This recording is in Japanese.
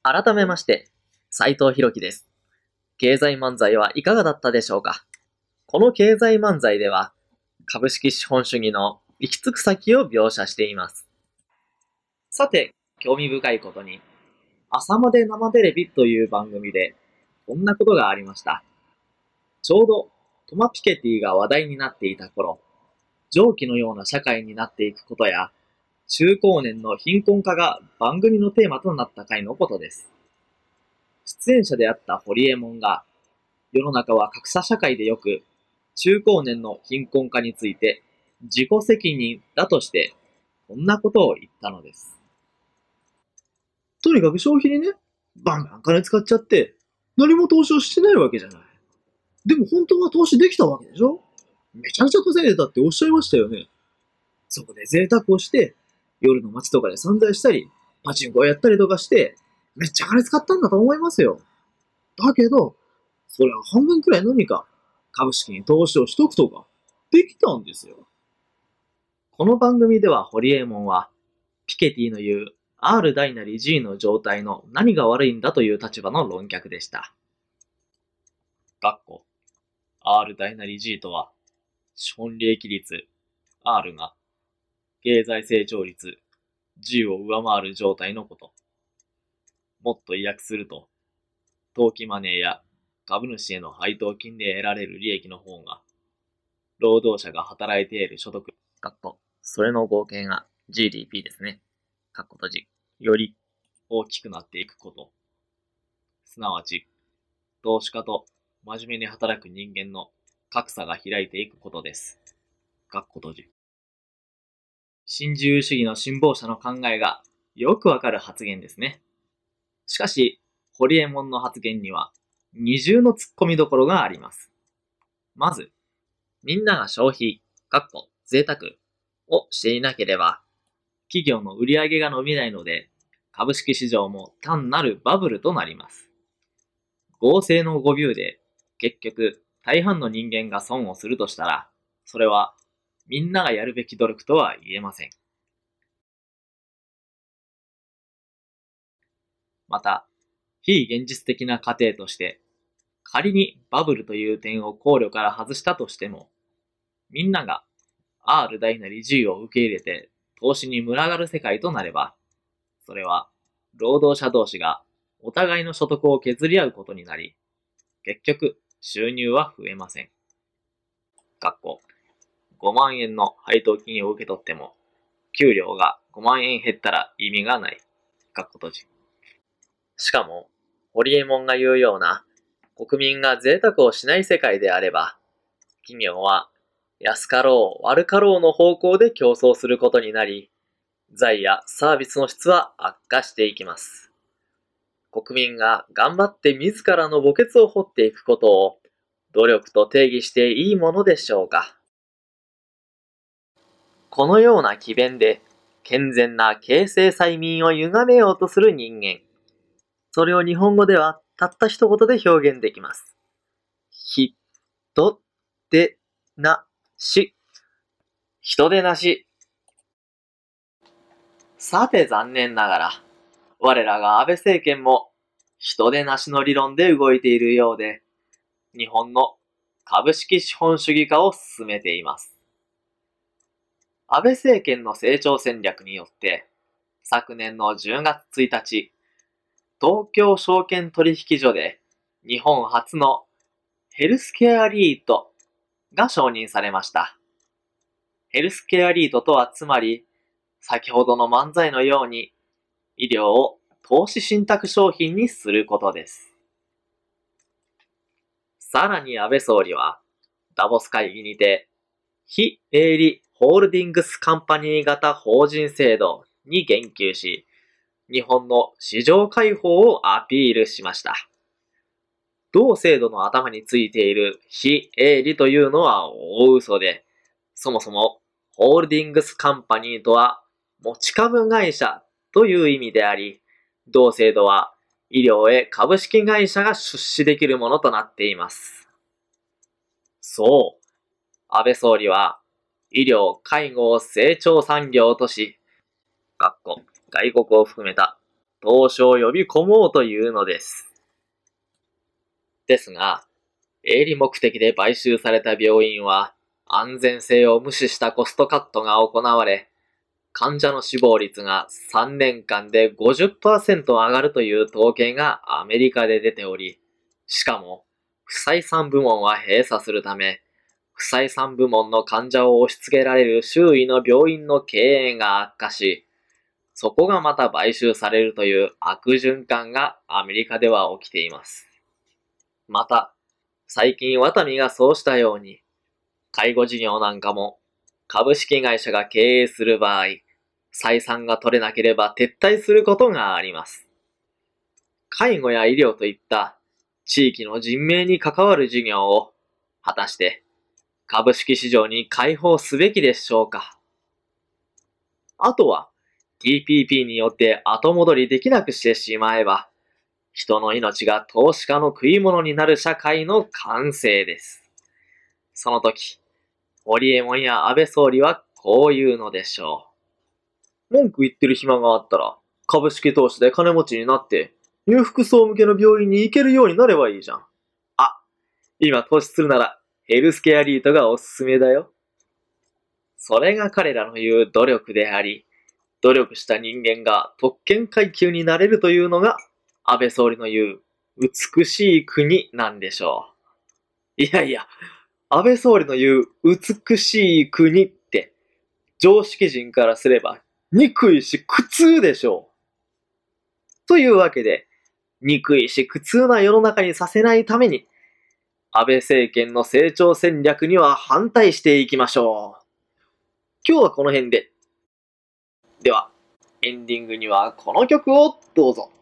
改めまして、斉藤弘樹です。経済漫才はいかがだったでしょうか？この経済漫才では、株式資本主義の行き着く先を描写しています。さて、興味深いことに、朝まで生テレビという番組で、こんなことがありました。ちょうど、トマピケティが話題になっていた頃、蒸気のような社会になっていくことや、中高年の貧困化が番組のテーマとなった回のことです。出演者であったホリエモンが、世の中は格差社会でよく、中高年の貧困化について自己責任だとして、こんなことを言ったのです。 とにかく消費にね、バンバン金使っちゃって、何も投資をしてないわけじゃない。でも本当は投資できたわけでしょ？めちゃくちゃ稼いでたっておっしゃいましたよね。そこで贅沢をして、夜の街とかで散財したり、パチンコをやったりとかして、めっちゃ金使ったんだと思いますよ。だけど、それは半分くらいのみか、株式に投資をしとくとか、できたんですよ。 この番組ではホリエモンは、ピケティの言う R 大なり G の状態の何が悪いんだという立場の論客でした。R 大なり G とは、資本利益率 R が経済成長率 G を上回る状態のこと。もっと意訳すると、投機マネーや株主への配当金で得られる利益の方が、労働者が働いて得る所得、それの合計が GDP ですね。より大きくなっていくこと。すなわち、投資家と真面目に働く人間の格差が開いていくことです。新自由主義の辛抱者の考えがよくわかる発言ですね。しかし、ホリエモンの発言には二重の突っ込みどころがあります。まず、みんなが消費、贅沢をしていなければ、企業の売り上げが伸びないので、株式市場も単なるバブルとなります。合成の誤謬で、結局、大半の人間が損をするとしたら、それは、みんながやるべき努力とは言えません。また、非現実的な過程として、仮にバブルという点を考慮から外したとしても、みんなが R 大なり G を受け入れて投資に群がる世界となれば、それは労働者同士がお互いの所得を削り合うことになり、結局収入は増えません。5万円の配当金を受け取っても、給料が5万円減ったら意味がない。しかも、ホリエモンが言うような国民が贅沢をしない世界であれば、企業は安かろう悪かろうの方向で競争することになり、財やサービスの質は悪化していきます。国民が頑張って自らの墓穴を掘っていくことを努力と定義していいものでしょうか。このような詭弁で健全な形成催眠を歪めようとする人間。それを日本語ではたった一言で表現できます。ひ、と、で、な、し。人でなし。さて残念ながら、我らが安倍政権も人でなしの理論で動いているようで、日本の株式資本主義化を進めています。安倍政権の成長戦略によって、昨年の10月1日、東京証券取引所で日本初のヘルスケアリートが承認されました。ヘルスケアリートとはつまり、先ほどの漫才のように医療を投資信託商品にすることです。さらに安倍総理は、ダボス会議にて、非営利ホールディングスカンパニー型法人制度に言及し、日本の市場開放をアピールしました。同制度の頭についている非営利というのは大嘘で、そもそもホールディングスカンパニーとは持ち株会社という意味であり、同制度は医療へ株式会社が出資できるものとなっています。そう、安倍総理は医療・介護を成長産業とし、外国を含めた投資を呼び込もうというのです。ですが、営利目的で買収された病院は、安全性を無視したコストカットが行われ、患者の死亡率が3年間で 50% 上がるという統計がアメリカで出ており、しかも、不採算部門は閉鎖するため、不採算部門の患者を押し付けられる周囲の病院の経営が悪化し、そこがまた買収されるという悪循環がアメリカでは起きています。また、最近ワタミがそうしたように、介護事業なんかも株式会社が経営する場合、採算が取れなければ撤退することがあります。介護や医療といった地域の人命に関わる事業を果たして株式市場に開放すべきでしょうか。あとは TPP によって後戻りできなくしてしまえば、人の命が投資家の食い物になる社会の完成です。その時、ホリエモンや安倍総理はこう言うのでしょう。文句言ってる暇があったら、株式投資で金持ちになって、裕福層向けの病院に行けるようになればいいじゃん。 あ、今投資するならヘルスケアリートがおすすめだよ。それが彼らの言う努力であり、努力した人間が特権階級になれるというのが安倍総理の言う美しい国なんでしょう。いやいや、安倍総理の言う美しい国って常識人からすれば憎いし苦痛でしょう。というわけで、憎いし苦痛な世の中にさせないために、安倍政権の成長戦略には反対していきましょう。今日はこの辺で。では、エンディングにはこの曲をどうぞ。